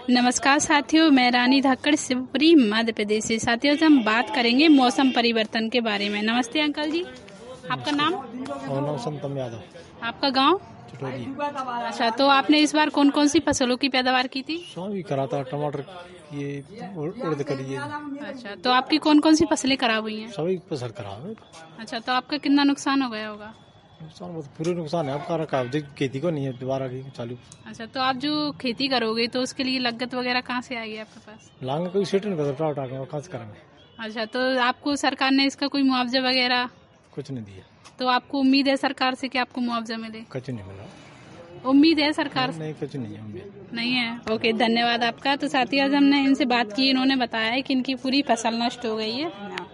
नमस्कार साथियों, मैं रानी धाकड़, शिवपुरी, मध्य प्रदेश से। साथियों, आज हम बात करेंगे मौसम परिवर्तन के बारे में। नमस्ते अंकल जी, आपका नाम? नाम संतम यादव। आपका गांव? चटोरी। अच्छा, तो आपने इस बार कौन कौन सी फसलों की पैदावार की थी? भी करा था, टमाटर, ये उड़द करी है। अच्छा, तो आपकी कौन कौन सी फसलें खराब हुई हैं? सभी फसल खराब है। अच्छा, तो आपका कितना नुकसान हो गया होगा? नुकसान बहुत पूरे नुकसान है। आपका रखा खेती को नहीं है दोबारा की चालू। अच्छा, तो आप जो खेती करोगे तो उसके लिए लागत वगैरह कहाँ से आएगी आपके पास? लांग कोई सेट नहीं करता, कहाँ से करेंगे? अच्छा, तो आपको सरकार ने इसका कोई मुआवजा वगैरह कुछ नहीं दिया। तो आपको उम्मीद है सरकार से कि आपको मुआवजा मिले? कुछ नहीं मिला। उम्मीद है सरकार से? नहीं, कुछ नहीं है उम्मीद। नहीं है। ओके, धन्यवाद आपका। तो साथी, आज हमने इनसे बात की, इन्होंने बताया है कि इनकी पूरी फसल नष्ट हो गई है।